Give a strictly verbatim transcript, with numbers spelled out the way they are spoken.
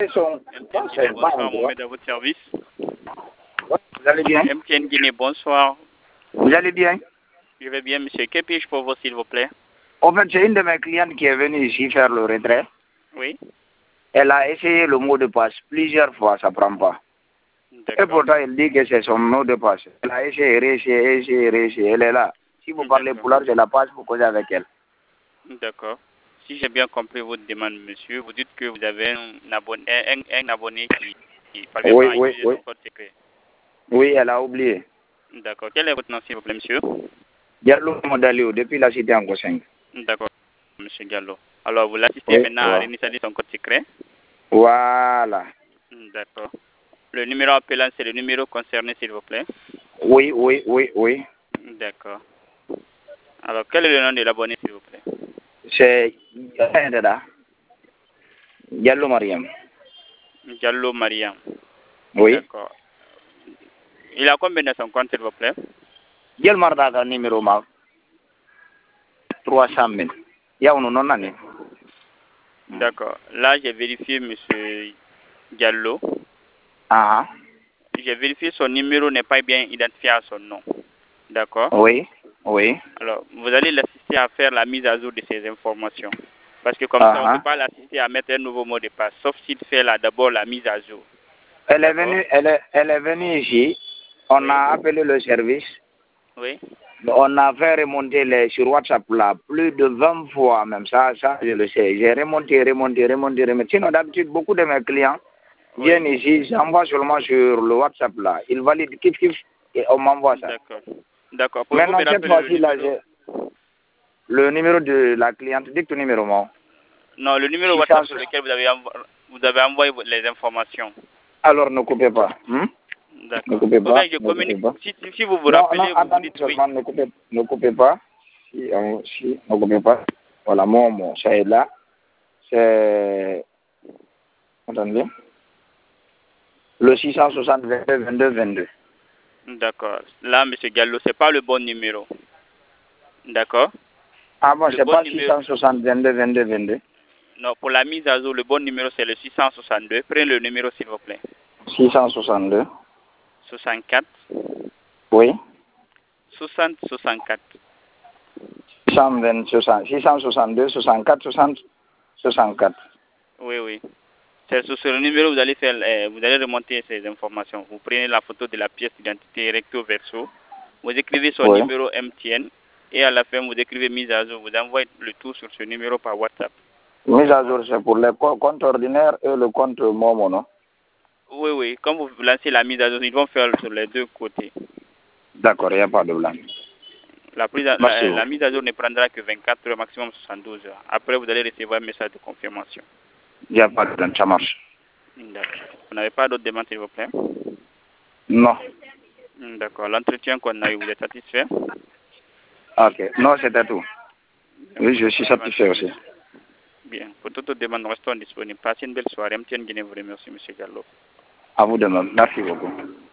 Son... M T N Guinée, bonsoir, Mohamed à votre service. Vous allez bien? M T N Guinée, bonsoir. Vous allez bien? Je vais bien, monsieur. Que puis-je pour vous, s'il vous plaît? En fait, c'est une de mes clientes qui est venue ici faire le retrait. Oui. Elle a essayé le mot de passe plusieurs fois, ça ne prend pas. Et pourtant, elle dit que c'est son mot de passe. Elle a essayé, réessayé, essayé, réessayé. Elle est là. Si vous parlez pour l'heure, je la passe pour causer avec elle. D'accord. Si j'ai bien compris votre demande, monsieur, vous dites que vous avez un abonné, un, un abonné qui, qui parvient Oui, pas à oui, utiliser oui. son code secret. Oui, elle a oublié. D'accord. Quel est votre nom, s'il vous plaît, monsieur? Diallo Modalio, depuis la cité en cinq. D'accord, monsieur Gallo. Alors, vous l'assistez Oui, maintenant à voilà. réinitialiser son code secret? Voilà. D'accord. Le numéro appelant, c'est le numéro concerné, s'il vous plaît? Oui, oui, oui, oui. D'accord. Alors, quel est le nom de l'abonné, s'il vous plaît? C'est Diallo Mariam. Diallo Mariam. Oui. D'accord. Il a combien de son compte, s'il vous plaît? Diallo Mardaga numéro ma trois cent mille. Il y a un nom non. D'accord. Là, j'ai vérifié, monsieur Diallo. Ah. J'ai vérifié son numéro n'est pas bien identifié à son nom. D'accord? Oui. Oui. Alors, vous allez l'assister à faire la mise à jour de ces informations. Parce que comme Ah. ça, on ne peut pas l'assister à mettre un nouveau mot de passe, sauf s'il fait là d'abord la mise à jour. Elle est venue, elle est, elle est venue ici. On Oui. a appelé le service. Oui. On a fait remonter les, sur WhatsApp là, plus de vingt fois même, ça, ça je le sais. J'ai remonté, remonté, remonté, remonté. Sinon, d'habitude, beaucoup de mes clients Oui. viennent ici, j'envoie seulement sur le WhatsApp là. Ils valident, kiff, kiff, et on m'envoie ça. D'accord. D'accord. Maintenant, Pouvez-vous me cette rappeler le fois-ci là, numéro? j'ai le numéro de la cliente, dicte le numéro, moi. Non, le numéro six cent WhatsApp sur lequel vous avez, envo- vous avez envoyé les informations. Alors, ne coupez pas. Hmm? Ne D'accord. coupez Faut pas, bien que je ne coupez communique. pas. Si, si, si vous vous Non, rappelez, non, vous vous attendez dites oui. seulement, ne coupez, ne coupez pas. Si, on, si, ne coupez pas. Voilà, mon mot, ça est là. C'est... Attendez. Le six cent soixante, vingt-deux, vingt-deux, vingt-deux. D'accord. Là, monsieur Gallo, c'est pas le bon numéro. D'accord. Ah bon, Le c'est bon pas numéro. six cent soixante, vingt-deux, vingt-deux, vingt-deux. Non, pour la mise à jour, le bon numéro, c'est le six cent soixante-deux. Prenez le numéro, s'il vous plaît. six cent soixante-deux. soixante-quatre. Oui. soixante, soixante-quatre. six cent vingt, soixante, six cent soixante-deux, soixante-quatre, soixante, soixante-quatre. Oui, oui. C'est sur ce numéro, vous allez faire, euh, vous allez remonter ces informations. Vous prenez la photo de la pièce d'identité recto verso. Vous écrivez son Oui. numéro M T N. Et à la fin, vous écrivez mise à jour. Vous envoyez le tout sur ce numéro par WhatsApp. Mise à jour, c'est pour les co- comptes ordinaires et le compte Momo, non? Oui, oui. Quand vous lancez la mise à jour, ils vont faire sur les deux côtés. D'accord, il n'y a pas de problème. La, prise à- Merci la, beaucoup. la mise à jour ne prendra que vingt-quatre heures, maximum soixante-douze heures. Après, vous allez recevoir un message de confirmation. Il n'y a pas de problème, ça marche. D'accord. Vous n'avez pas d'autres demandes, s'il vous plaît? Non. D'accord. L'entretien qu'on a eu, vous êtes satisfait? Ok. Non, c'était tout. Oui, je suis satisfait aussi. Bien. Pour toute demande, nous restons disponibles. Passez une belle soirée. M T N Guinée vous remercie, M. Gallo. À vous de même. Merci beaucoup.